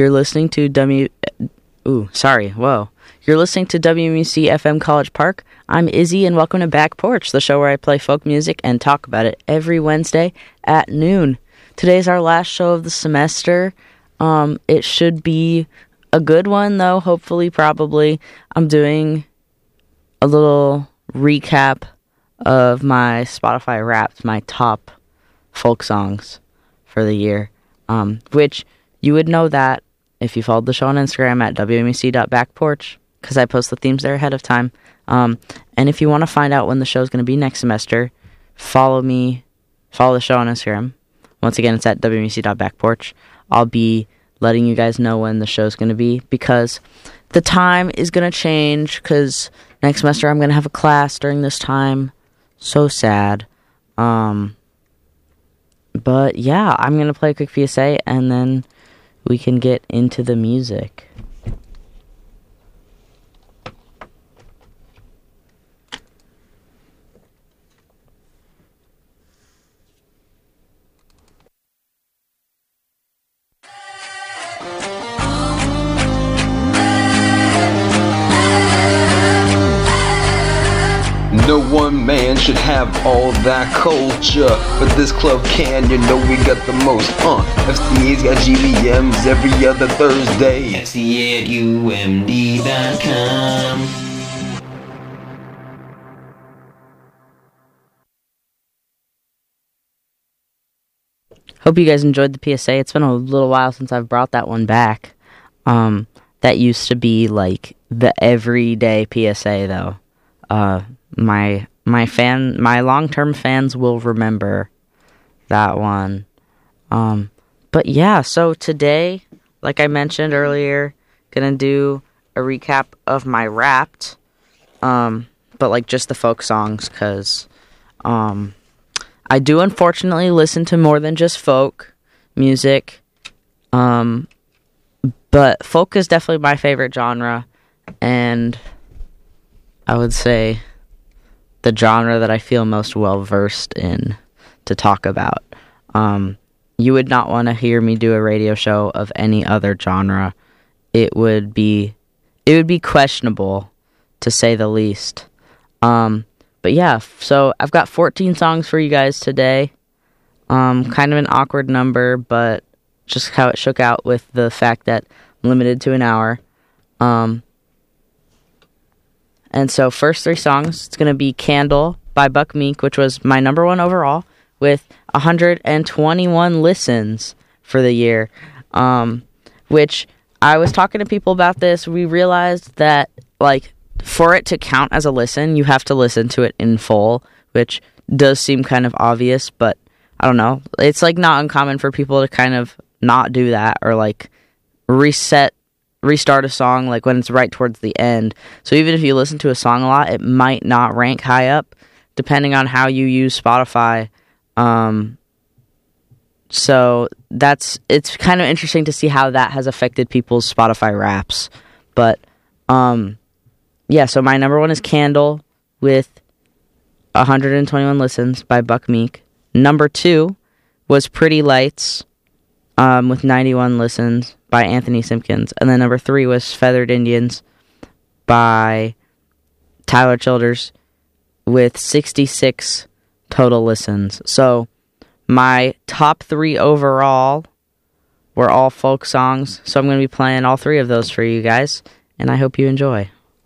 You're listening to You're listening to WMUC FM College Park. I'm Izzy, and welcome to Back Porch, the show where I play folk music and talk about it every Wednesday at noon. Today's our last show of the semester. It should be a good one, though, hopefully, probably. I'm doing a little recap of my Spotify Wrapped, my top folk songs for the year, which you would know that if you followed the show on Instagram at wmuc.backporch, because I post the themes there ahead of time. And if you want to find out when the show is going to be next semester, follow the show on Instagram. Once again, it's at wmuc.backporch. I'll be letting you guys know when the show's going to be, because the time is going to change, because next semester I'm going to have a class during this time. So sad. But yeah, I'm going to play a quick PSA, and then we can get into the music. No one man should have all that culture, but this club can, you know we got the most. FCA's got GVMs every other Thursday. FCA at UMD.com. Hope you guys enjoyed the PSA. It's been a little while since I've brought that one back. That used to be like the everyday PSA, though. My long-term fans will remember that one. But yeah, so today, like I mentioned earlier, gonna do a recap of my Wrapped, but like just the folk songs, because I do unfortunately listen to more than just folk music, but folk is definitely my favorite genre, and I would say the genre that I feel most well-versed in to talk about. You would not want to hear me do a radio show of any other genre. It would be questionable, to say the least. But yeah, so I've got 14 songs for you guys today. Kind of an awkward number, but just how it shook out with the fact that I'm limited to an hour. And so first three songs, it's going to be Candle by Buck Meek, which was my number one overall, with 121 listens for the year. Which, I was talking to people about this, we realized that, like, for it to count as a listen, you have to listen to it in full, which does seem kind of obvious, but I don't know. It's, like, not uncommon for people to kind of not do that, or, like, restart a song like when it's right towards the end. So even if you listen to a song a lot, it might not rank high up depending on how you use Spotify. So it's kind of interesting to see how that has affected people's Spotify Wraps. But yeah, so my number one is Candle with 121 listens by Buck Meek. Number two was Pretty Lights with 91 listens by Anthony Simpkins. And then number three was Feathered Indians by Tyler Childers with 66 total listens. So my top three overall were all folk songs. So I'm going to be playing all three of those for you guys, and I hope you enjoy.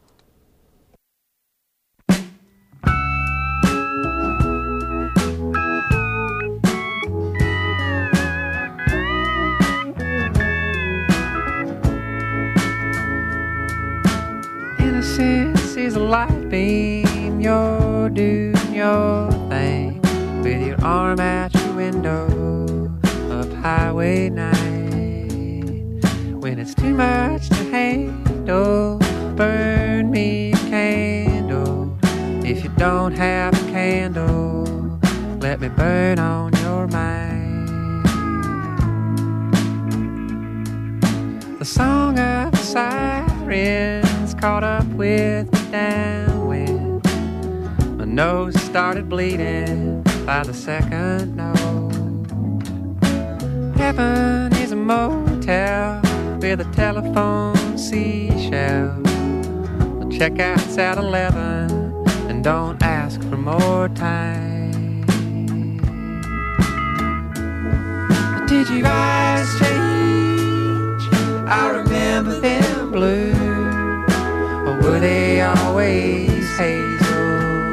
Innocence is a light beam, you're doing your thing with your arm out your window up Highway 9. When it's too much to handle, burn me a candle. If you don't have a candle, let me burn on your mind. The song of the sirens caught up with me downwind. My nose started bleeding by the second note. Heaven is a motel with a telephone seashell. The checkout's at 11, and don't ask for more time. Did your eyes change? I remember them blue, or were they always hazel?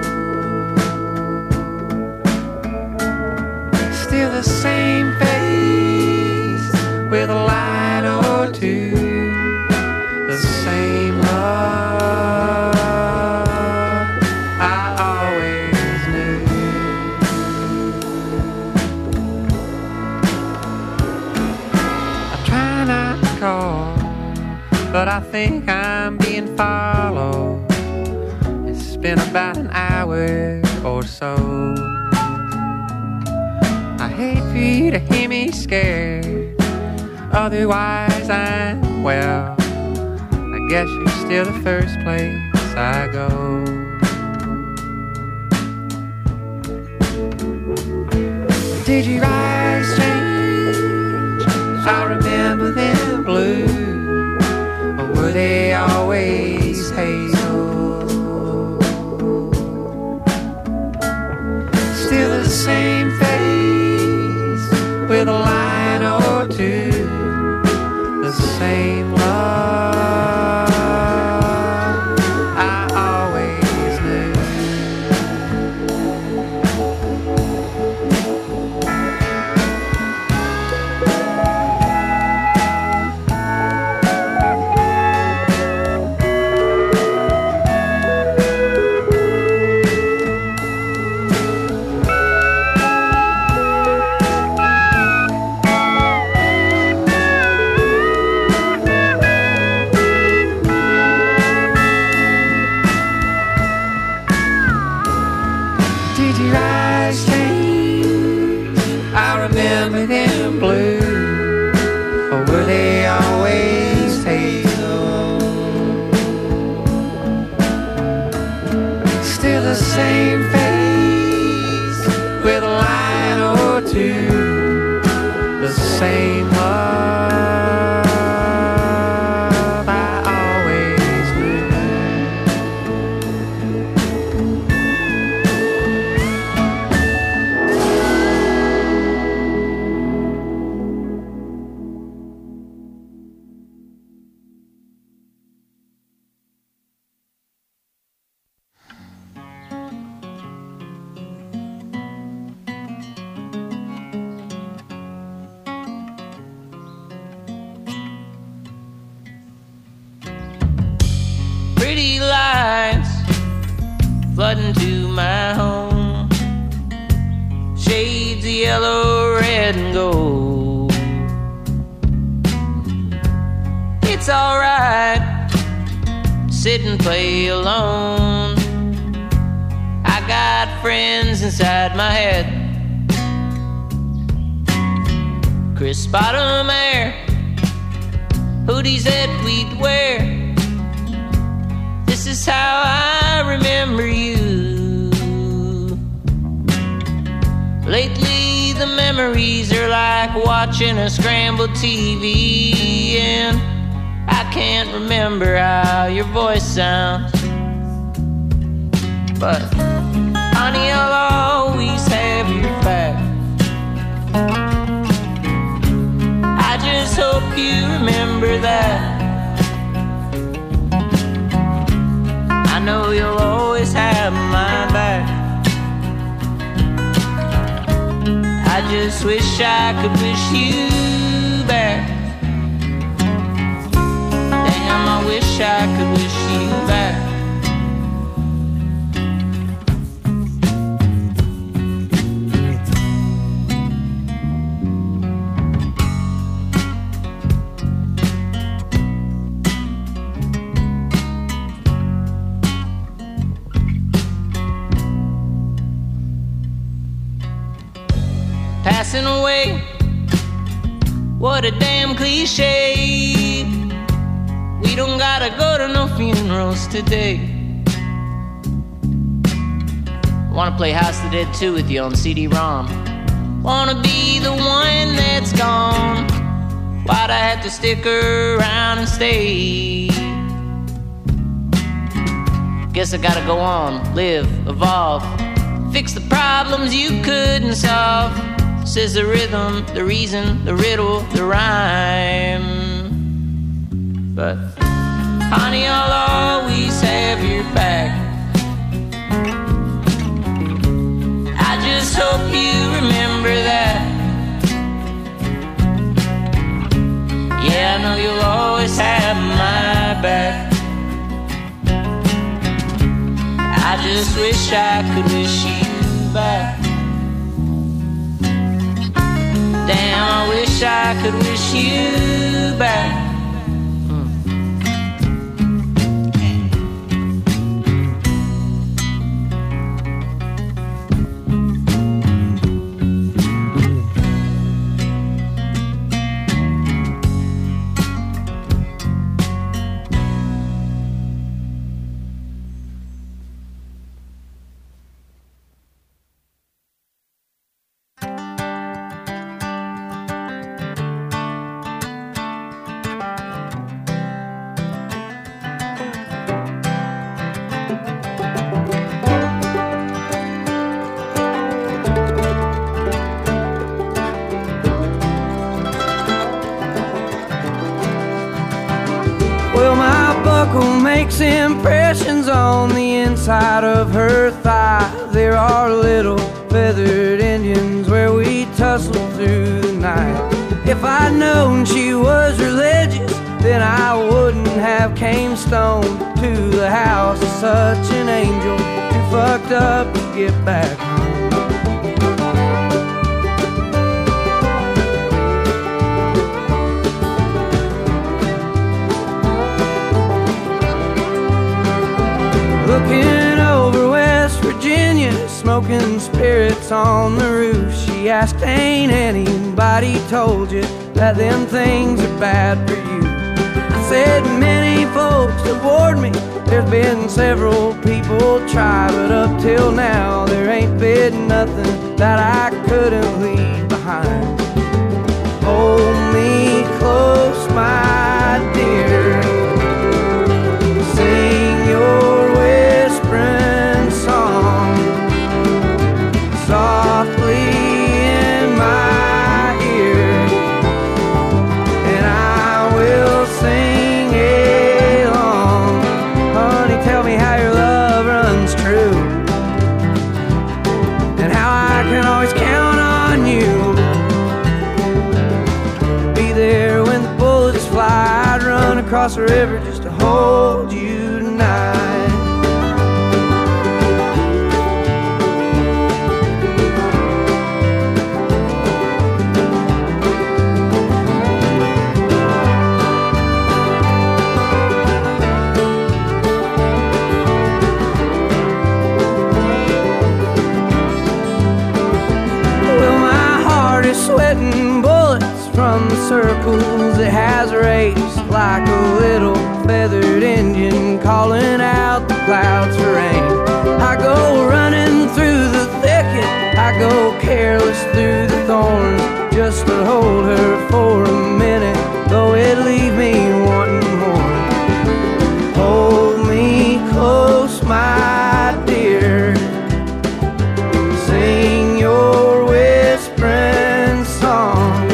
Still the same face with a line or two, the same love I always knew. I try not to call, but I think I'm being followed. It's been about an hour or so. I hate for you to hear me scared, otherwise I'm, well, I guess you're still the first place I go. Did your eyes change? I remember them blue, or were they always hazel? Still the same face with a line or two, the same love I always knew. Did your eyes change? I remember them blue, or were they always hazel? Still the same face with a line or two, the same love I always knew. Pretty lights flooding to my home, shades of yellow, red, and gold. It's alright, sit and play alone. I got friends inside my head, crisp bottom air, hoodies that we'd wear. This is how I remember you. Lately the memories are like watching a scrambled TV, and I can't remember how your voice sounds. But honey, I'll always have your back. I just hope you remember that. I know you'll always have my back. I just wish I could wish you back. Damn, I wish I could wish you back. Passing away, what a damn cliche. We don't gotta go to no funerals today. Wanna play House of the Dead 2 with you on CD-ROM. Wanna be the one that's gone. Why'd I have to stick around and stay? Guess I gotta go on, live, evolve, fix the problems you couldn't solve. Says the rhythm, the reason, the riddle, the rhyme. But honey, I'll always have your back. I just hope you remember that. Yeah, I know you'll always have my back. I just wish I could wish you back. Damn, I wish I could wish you back. Makes impressions on the inside of her thigh. There are little feathered Indians where we tussle through the night. If I'd known she was religious, then I wouldn't have came stoned to the house of such an angel too fucked up to get back home. Looking over West Virginia, smoking spirits on the roof, she asked, ain't anybody told you that them things are bad for you? I said, many folks have warned me, there's been several people try, but up till now there ain't been nothing that I couldn't leave behind. Hold me close, my dear, sing your song softly in my ear, and I will sing along. Honey, tell me how your love runs true, and how I can always count on you. Be there when the bullets fly. I'd run across the river just to hold you tonight. Sweating bullets from the circles it has raced, like a little feathered Indian calling out the clouds for rain. I go running through the thicket, I go careless through the thorns, just to hold her for a minute, though it leave me wanting more. Hold me close, my dear, sing your whispering song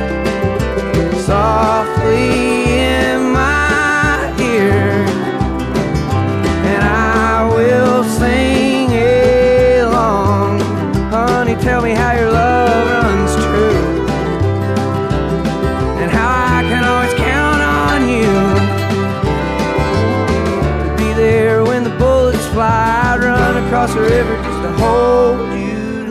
softly in my ear, and I will sing along. Honey, tell me how your love runs true, and how I can always count on you. Be there when the bullets fly. I'd run across the river just to hold you.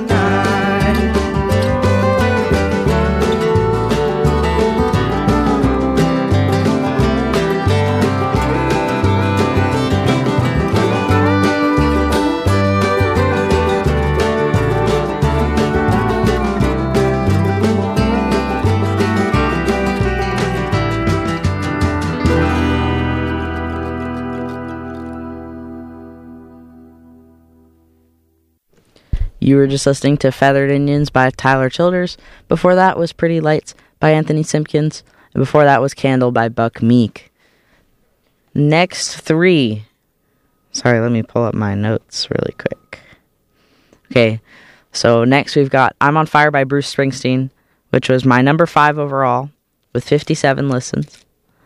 You were just listening to Feathered Indians by Tyler Childers. Before that was Pretty Lights by Anthony Simpkins. And before that was Candle by Buck Meek. Next three. Sorry, let me pull up my notes really quick. Okay, so next we've got I'm on Fire by Bruce Springsteen, which was my number 5 overall with 57 listens.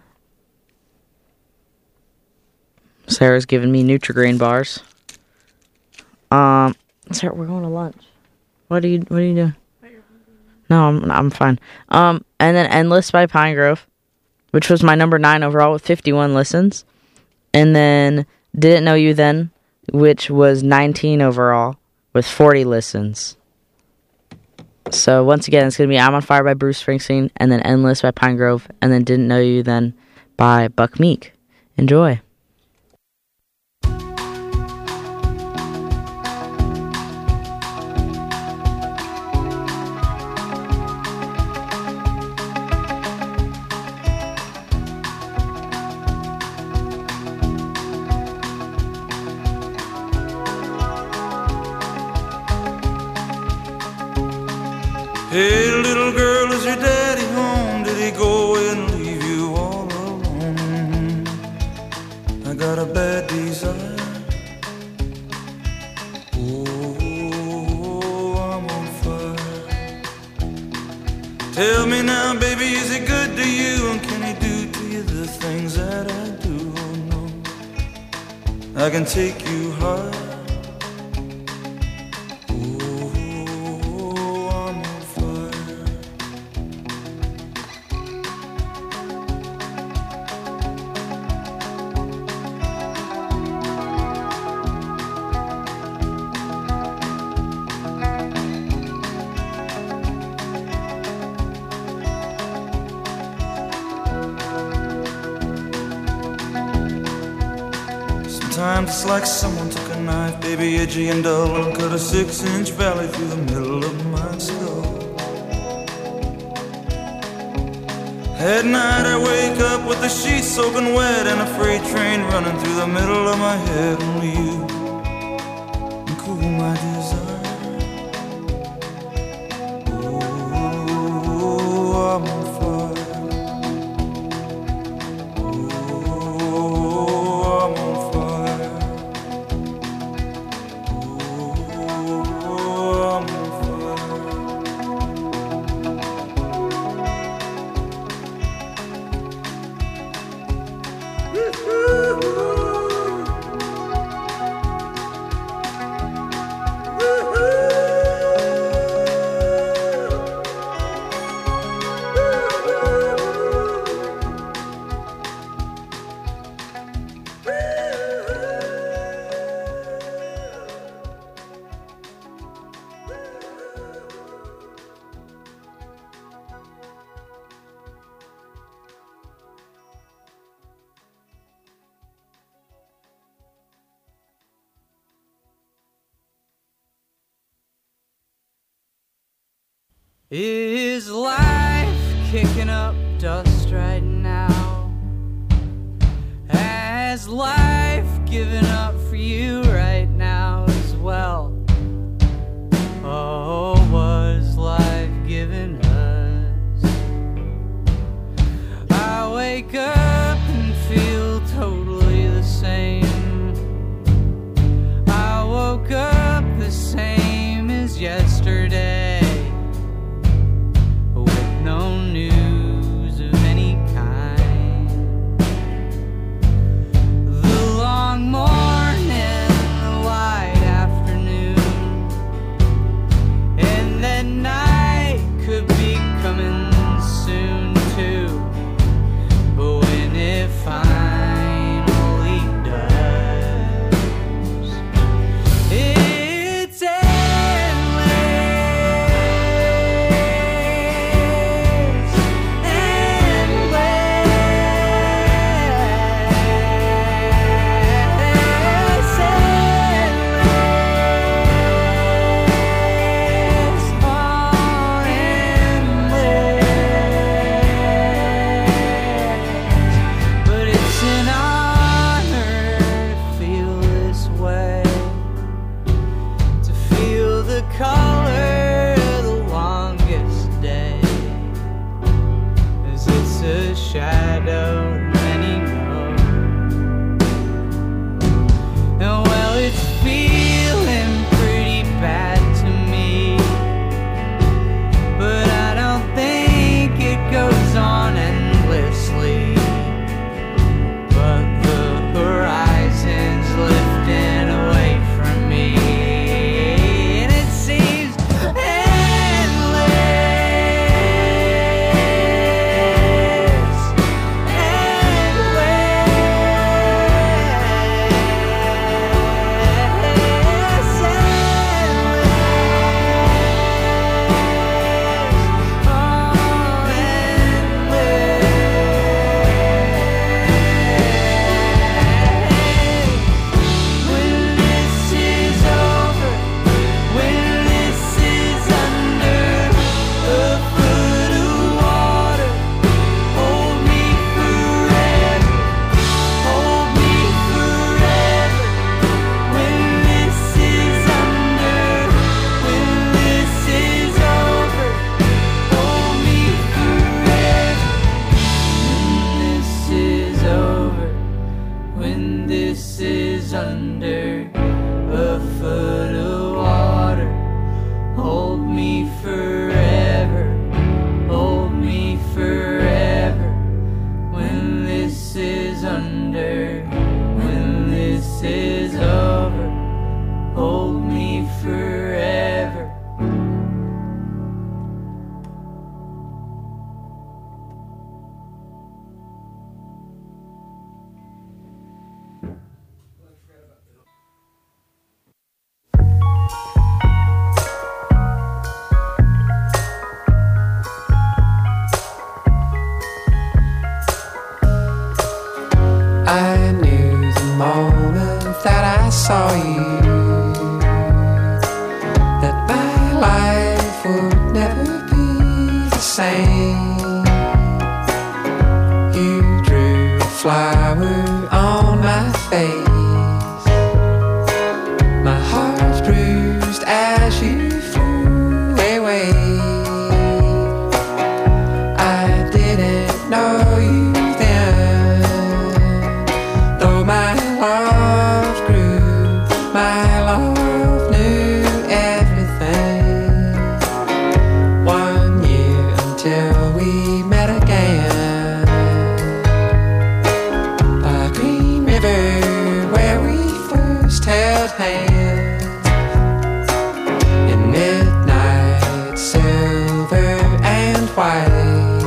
Sarah's giving me Nutri-Grain bars. Sarah, we're going to lunch. What are you doing? No, I'm fine. And then Endless by Pine Grove, which was my number 9 overall with 51 listens. And then Didn't Know You Then, which was 19 overall with 40 listens. So once again, it's going to be I'm on Fire by Bruce Springsteen, and then Endless by Pine Grove, and then Didn't Know You Then by Buck Meek. Enjoy. Hey, little girl, is your daddy home? Did he go away and leave you all alone? I got a bad desire. Oh, I'm on fire. Tell me now, baby, is he good to you? And can he do to you the things that I do? Oh, no, I can take you high. Sometimes it's like someone took a knife, baby, edgy and dull, and cut a 6-inch valley through the middle of my skull. At night I wake up with the sheets soaking wet and a freight train running through the middle of my head. Only you can cool my desire. Oh, I'm on fire. Is life kicking up dust right now? Has life given up for you right now as well? Oh, was life giving us? I wake up and feel totally the same. I woke up the same as yesterday. No news of any kind. The long morning, the light afternoon, and then night could be coming soon too. But when it finally does, it's color the longest day, as it's a that my life would never be the same. You drew a flower on my face. My heart's bruised as you flew away. I didn't know you then, though my love grew, my love knew everything. 1 year until we met again by Green River, where we first held hands in midnight silver and white.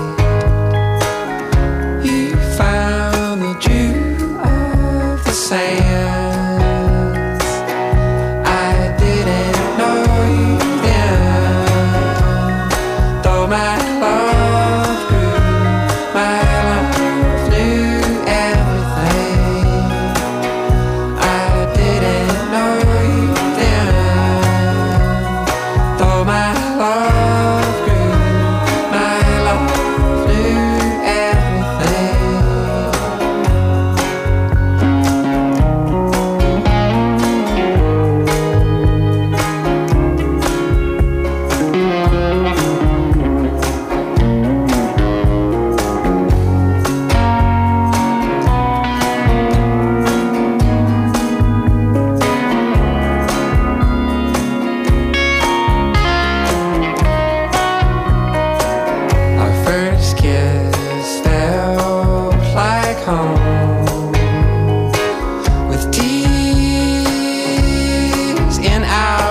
You found the dew of the sands. I didn't know you then, though my love grew, my love knew everything. I didn't know you then, though my love grew, my love knew everything. Our first kiss felt like home, with tears in our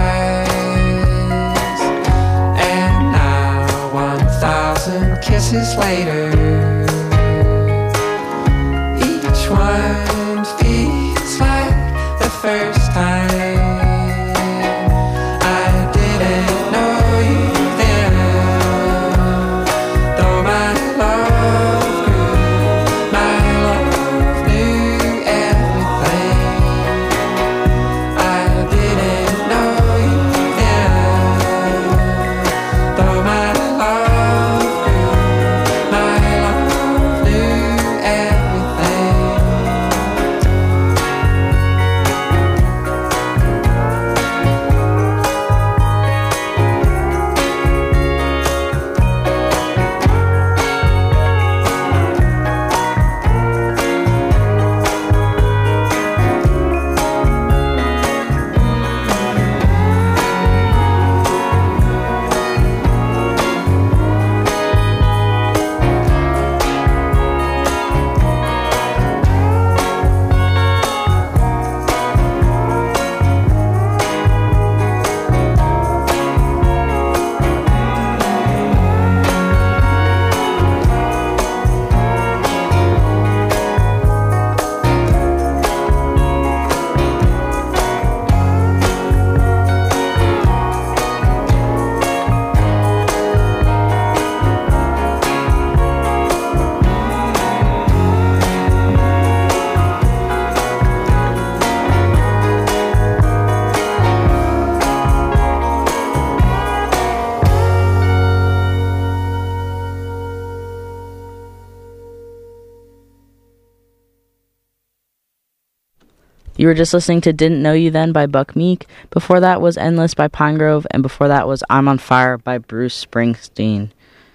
eyes. And now 1,000 kisses later, each one feels like the first time. I didn't know you then, though my love grew, my love knew everything. I didn't know you then, though my love grew, my love knew everything. You were just listening to Didn't Know You Then by Buck Meek. Before that was Endless by Pinegrove, and before that was I'm on Fire by Bruce Springsteen.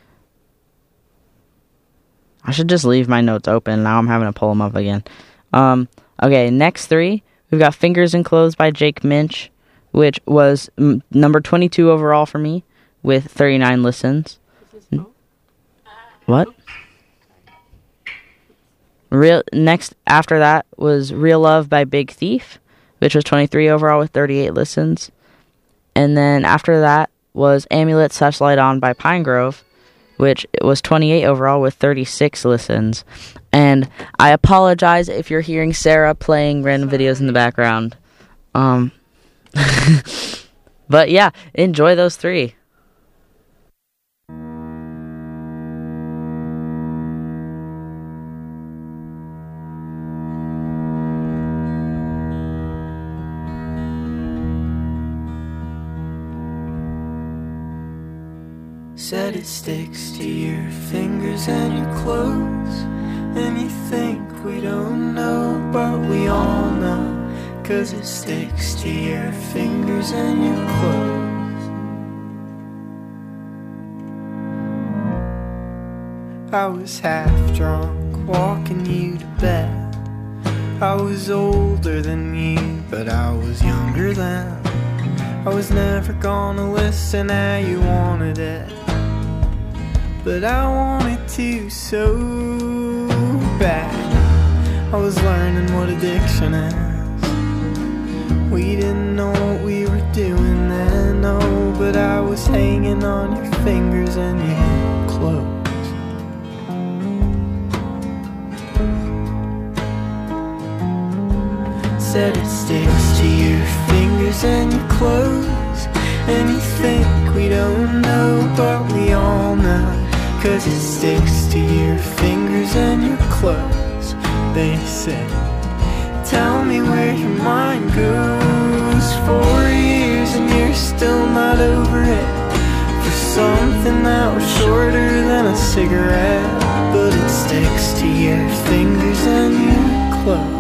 I should just leave my notes open. Now I'm having to pull them up again. Okay, next three. We've got Fingers and Clothes by Jake Minch, which was number 22 overall for me with 39 listens. What? Next after that was Real Love by Big Thief, which was 23 overall with 38 listens. And then after that was Amulet Such Light On by Pinegrove, which was 28 overall with 36 listens. And I apologize if you're hearing Sarah playing random videos in the background. But yeah, enjoy those three. Said it sticks to your fingers and your clothes. And you think we don't know, but we all know. 'Cause it sticks to your fingers and your clothes. I was half drunk, walking you to bed. I was older than you, but I was younger then. I was never gonna listen how you wanted it, but I wanted to so bad. I was learning what addiction is. We didn't know what we were doing then, no, but I was hanging on your fingers and your clothes. Said it sticks to your fingers and your clothes. And you think we don't know, but we all know. 'Cause it sticks to your fingers and your clothes. They say, tell me where your mind goes. 4 years and you're still not over it. For something that was shorter than a cigarette. But it sticks to your fingers and your clothes.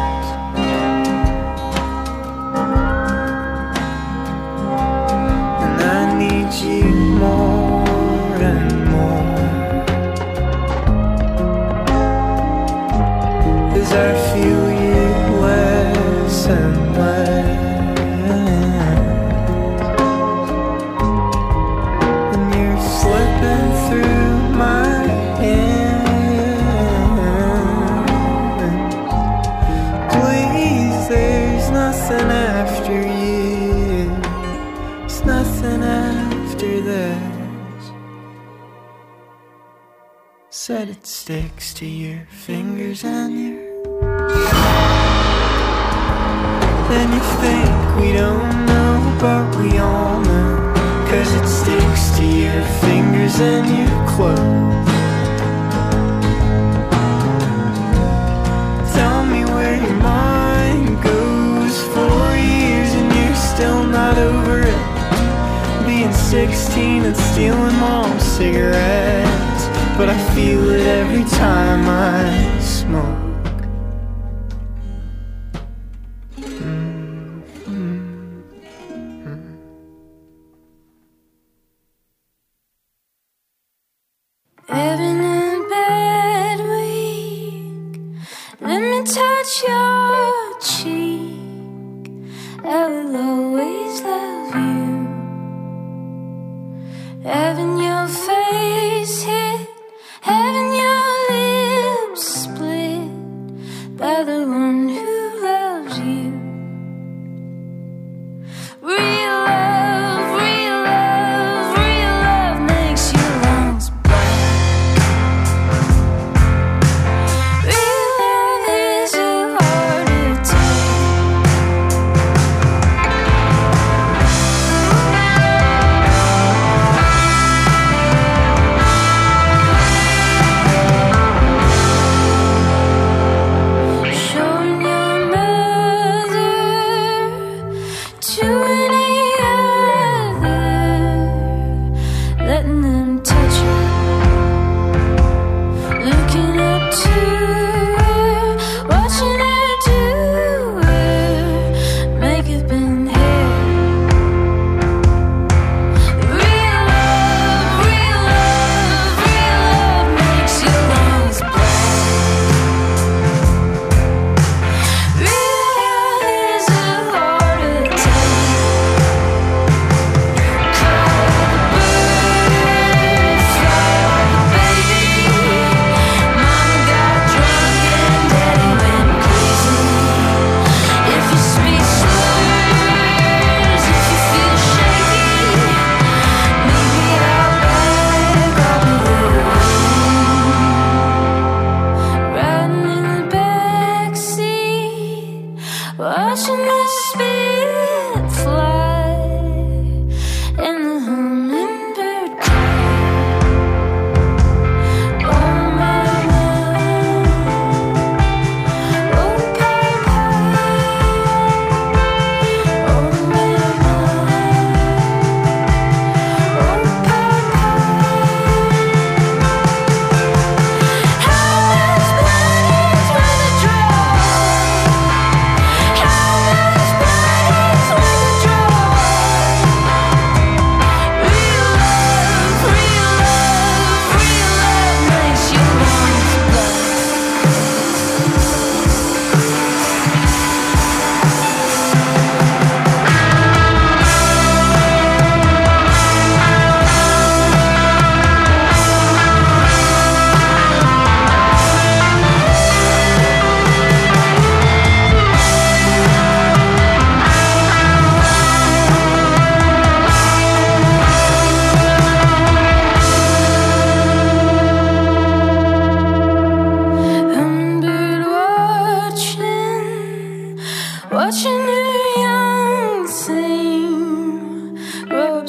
You more and more as I feel you less and less, and you're slipping through my hands. Please, there's nothing after you. There's nothing after this. Said it sticks to your fingers and your. Then you think we don't know, but we all know. 'Cause it sticks to your fingers and your clothes. Tell me where your mind goes. 4 years and you're still not over it. Being 16 and stealing mom's cigarettes, but I feel it every time I smoke. Living in bed weak, let me touch your cheek. I will always love you. Having your face hit, having your lips split.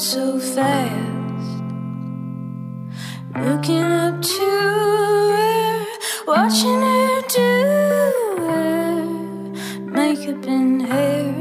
so fast. Looking up to her, watching her do her makeup and hair.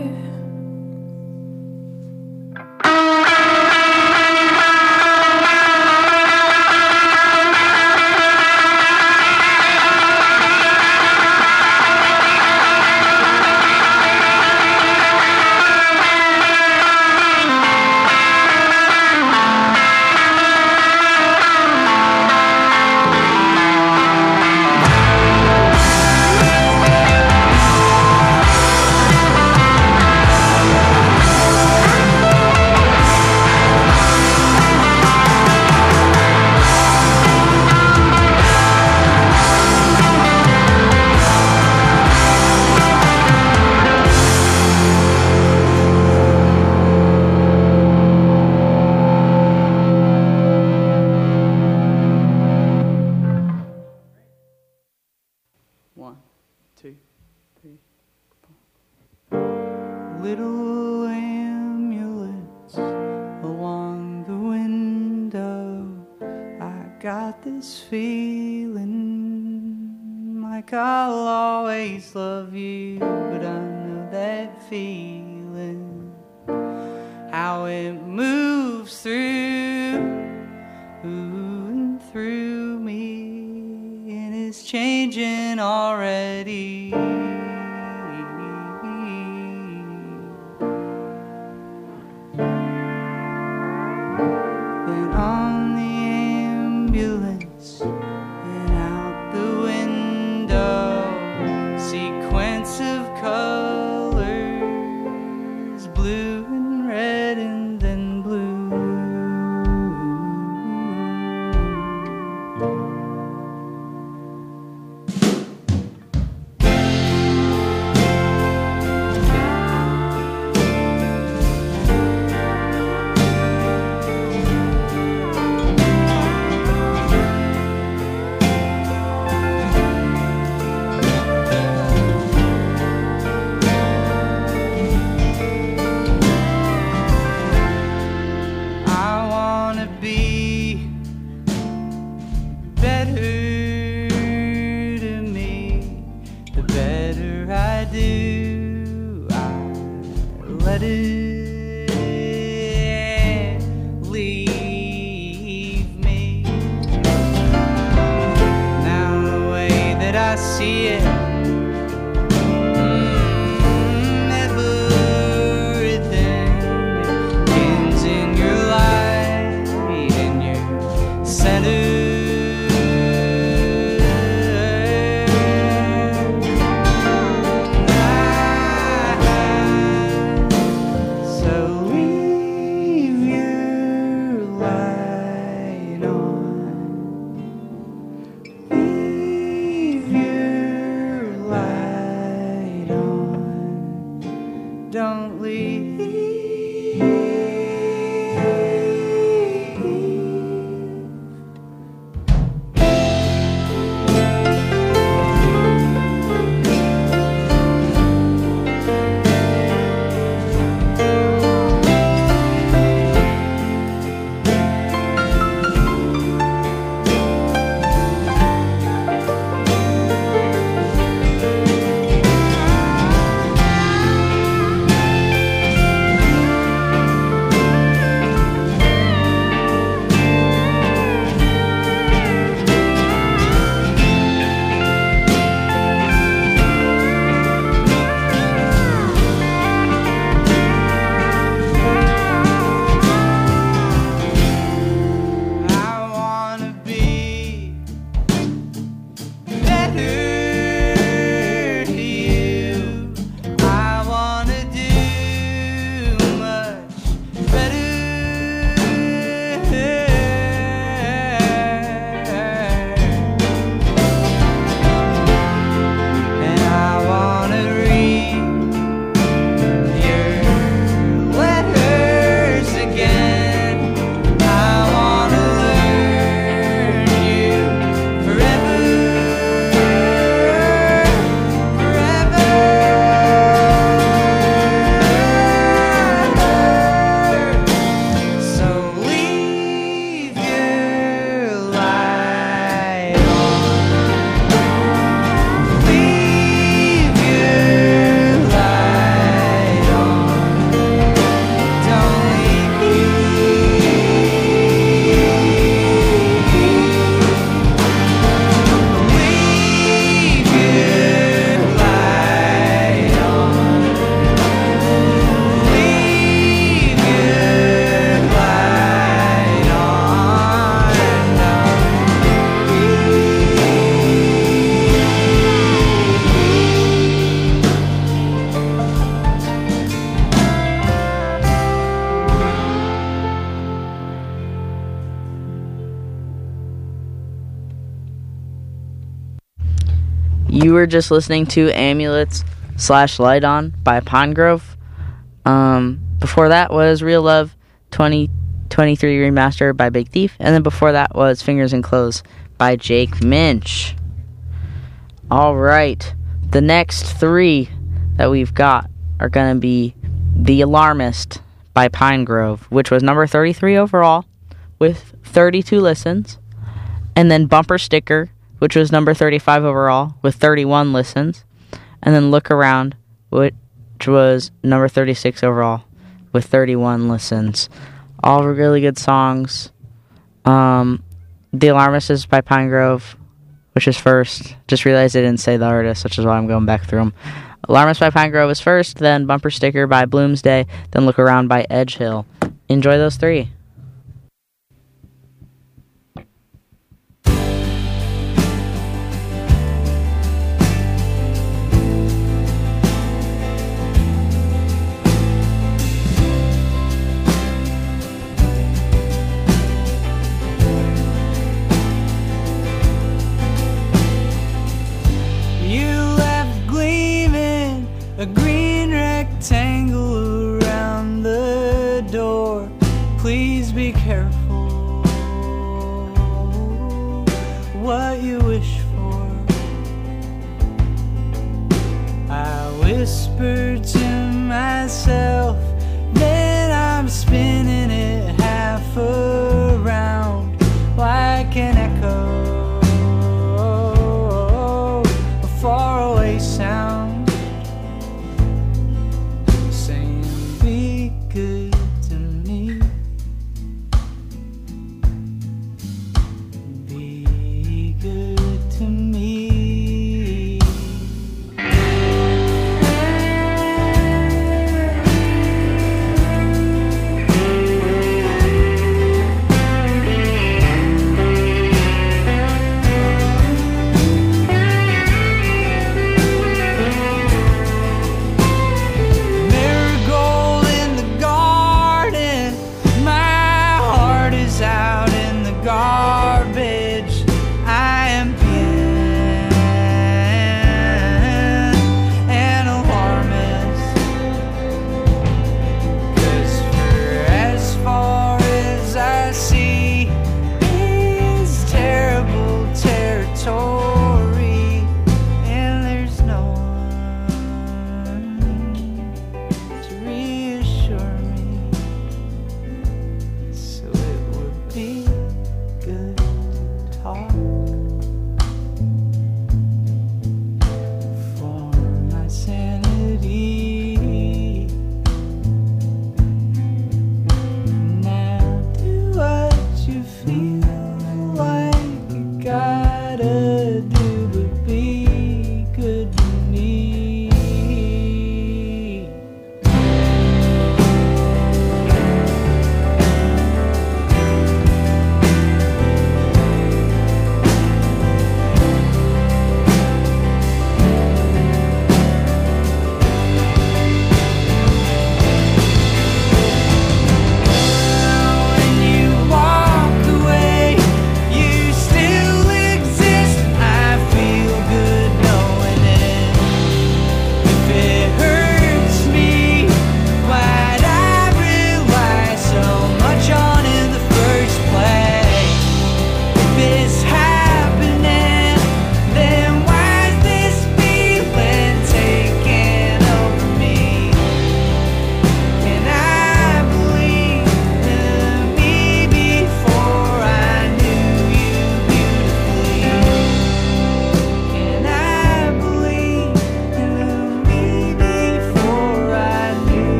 One, two, three, four. Little amulets along the window. I got this feeling like I'll always love you, but I know that feeling, how it moves through and through me, and it's changing already. Then on the ambulance and out the window, sequence of colors, blue and red and then blue. I wanna be better to me. The better I do, I let it leave me. Now the way that I see it, everything begins in your light and your center. So leave your light on. Leave your You were just listening to Amulets / Light On by Pinegrove. Before that was Real Love 2023 Remaster by Big Thief. And then before that was Fingers and Clothes by Jake Minch. Alright, the next three that we've got are going to be The Alarmist by Pinegrove, which was number 33 overall with 32 listens. And then Bumper Sticker, which was number 35 overall with 31 listens. And then Look Around, which was number 36 overall with 31 listens. All really good songs. The Alarmist is by Pinegrove, which is first. Just realized I didn't say the artist, which is why I'm going back through them. Alarmist by Pinegrove is first, then Bumper Sticker by Bloomsday, then Look Around by Edgehill. Enjoy those three. A green rectangle around the door. Please be careful what you wish for. I whispered to myself, then I'm spinning it half around like an echo, a faraway sound. Good to me. Be good to me.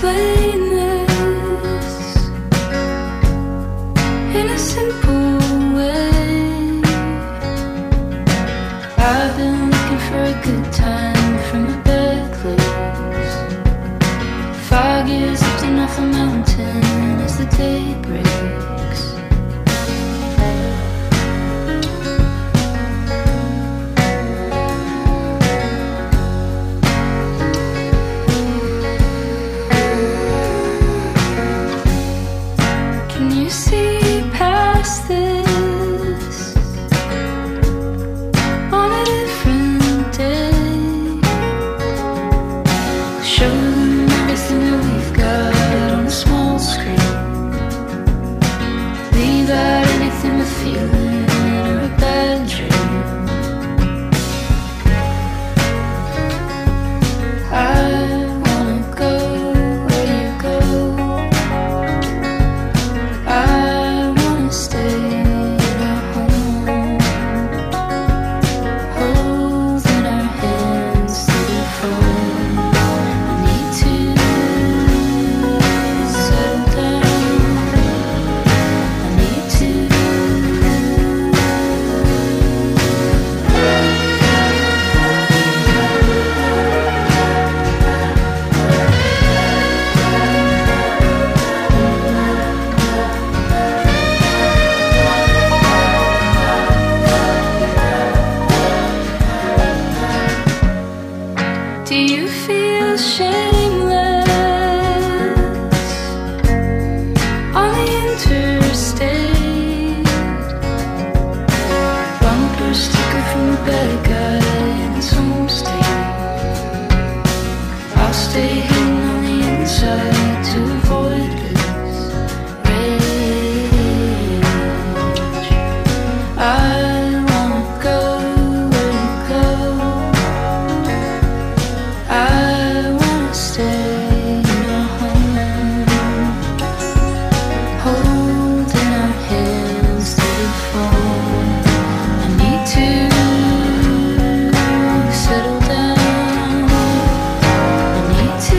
explain this in a simple way. I've been looking for a good time from a bed close. 5 years lifting off a mountain as the day breaks. Can you see past this on a different day? Show them everything that we've got on a small screen. Leave out anything but feeling or a bad dream. I wanna go where you go. I wanna stay at home, holding our hands through the phone. I need to settle down. I need to. Do you feel shameless on the interstate? Bumper sticker from a bad guy in his home state. I'll stay hidden on the inside to avoid this rage. I wanna go where you go. I wanna stay in your home, holding our hands through the phone. I need to settle down. I need to.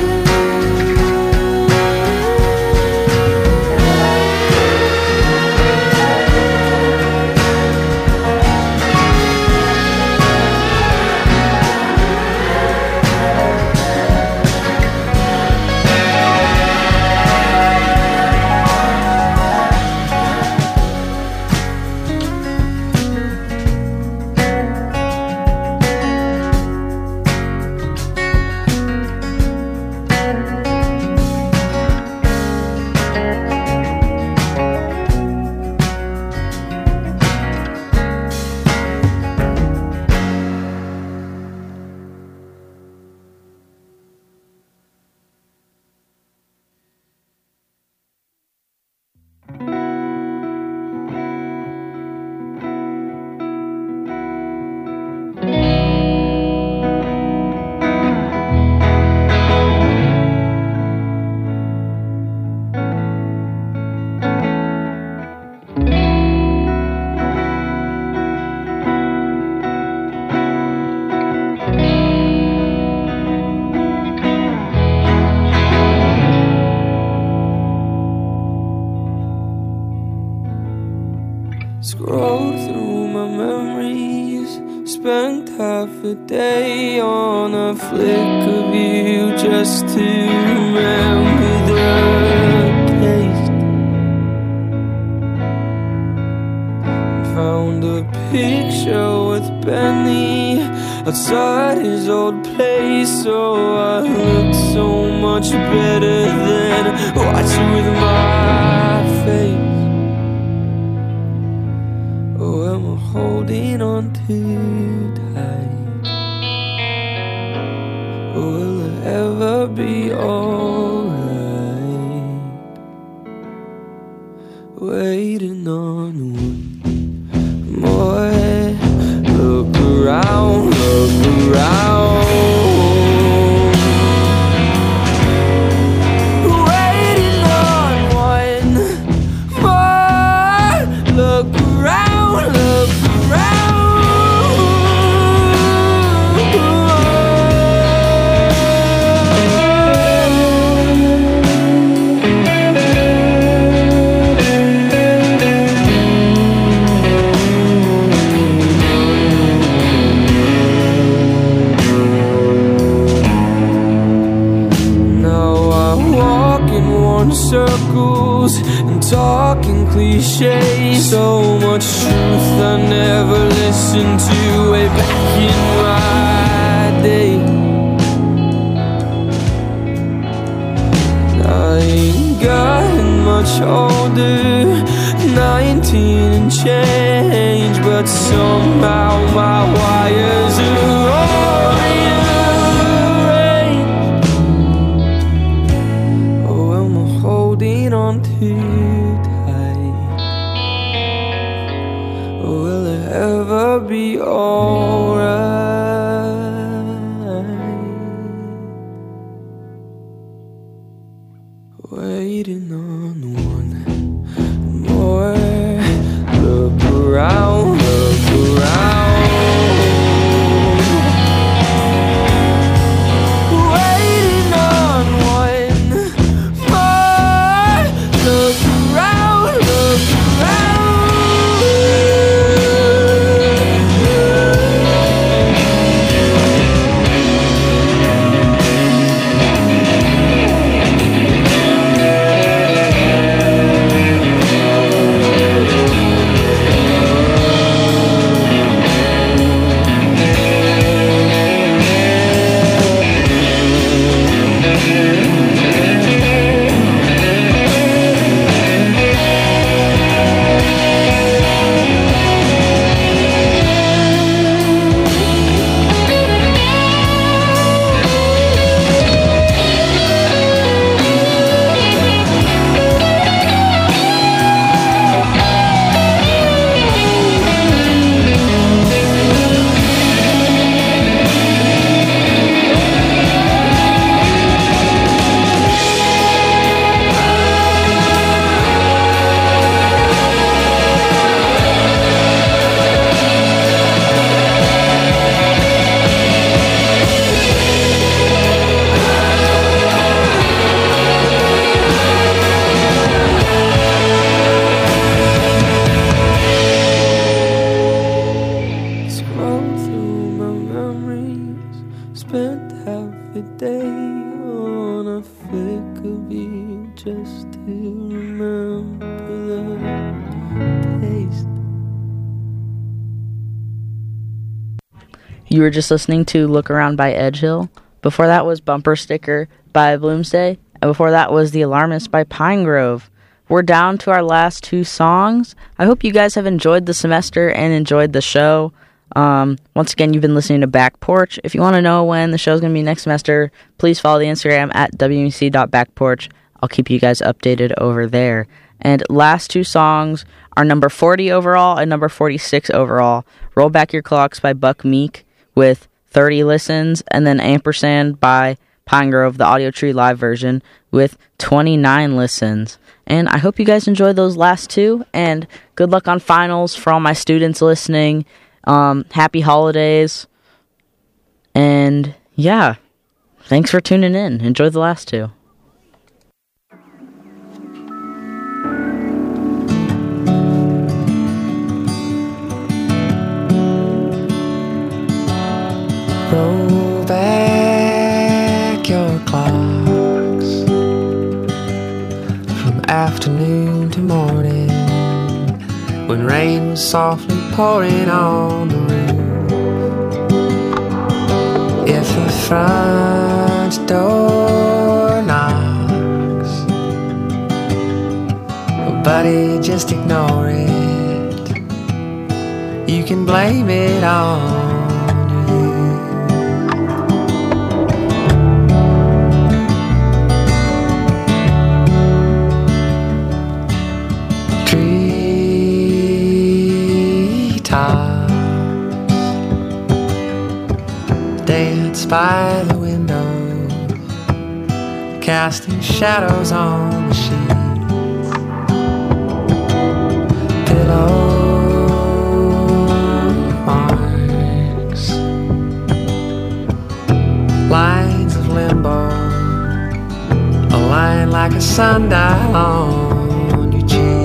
Scroll through my memories. Spent half a day on a flick of you just to remember the taste. Found a picture with Benny outside his old place. Oh, I looked so much better than watching with my face. Oh, am I holding on too tight? Will it ever be alright? Waiting on one more look around, look around. Waiting on one more look around, look around. circles and talking cliches. So much truth I never listened to way back in my day. I ain't gotten much older, 19 and change, but somehow my wires are all rearranged. Oh, am I holding on too tight? Will it ever be alright? Waiting on one more look around, look around. Waiting on one more look around, look around. You were just listening to Look Around by Edgehill. Before that was Bumper Sticker by Bloomsday. And before that was The Alarmist by Pinegrove. We're down to our last two songs. I hope you guys have enjoyed the semester and enjoyed the show. Once again, you've been listening to Back Porch. If you want to know when the show's going to be next semester, please follow the Instagram at wmc.backporch. I'll keep you guys updated over there. And last two songs are number 40 overall and number 46 overall. Roll Back Your Clocks by Buck Meek with 30 listens, and then Ampersand by Pinegrove, the Audio Tree live version, with 29 listens. And I hope you guys enjoyed those last two, and good luck on finals for all my students listening. Happy holidays, and yeah, thanks for tuning in. Enjoy the last two. Roll back your clocks from afternoon to morning, when rain was softly pouring on the roof. If the front door knocks, oh, buddy, just ignore it. You can blame it on dance by the window, casting shadows on the sheets. Pillow marks, lines of limbo, a line like a sundial on your cheek.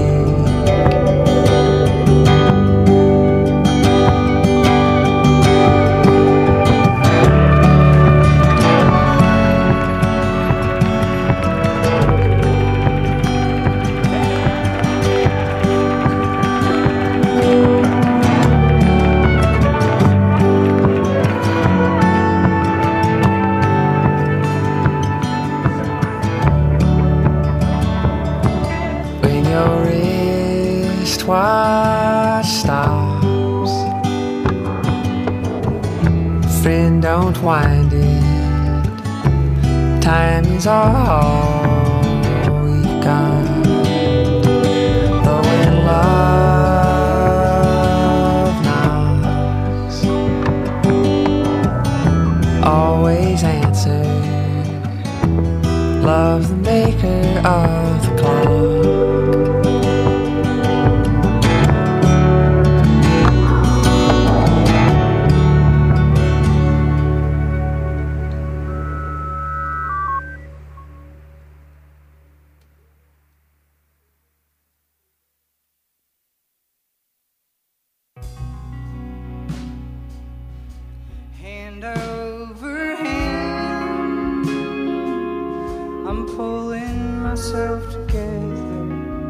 what stops. Friend, don't wind it. Time is all we got. But when love knocks, always answer. Love's the maker of the clock. Hand over hand, I'm pulling myself together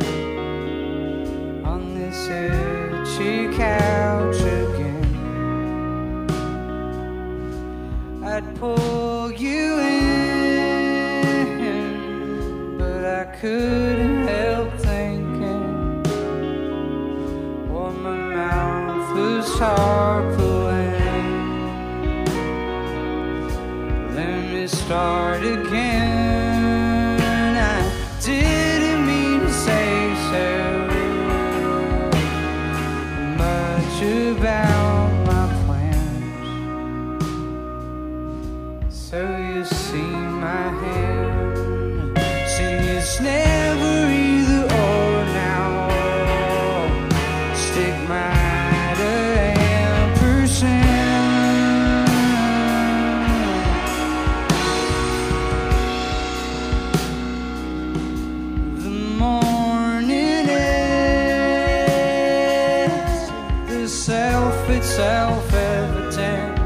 on this itchy couch again. I'd pull you in, but I couldn't help thinking what my mouth was tarpaulin. Let me start again. I didn't mean to say so much about my plans. So you see my hand. See, it's never either or now. Stigmata ampersand. Self-evident,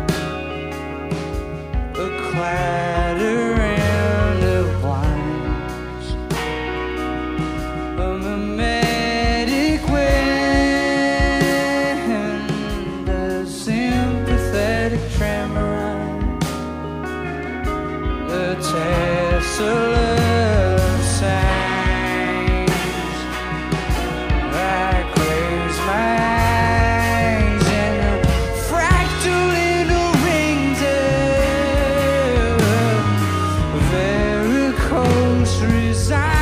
a clatter and a blinds, a mimetic wind, a sympathetic tremor, a tessellate of signs. I close my eyes and fractal little rings of varicose reside.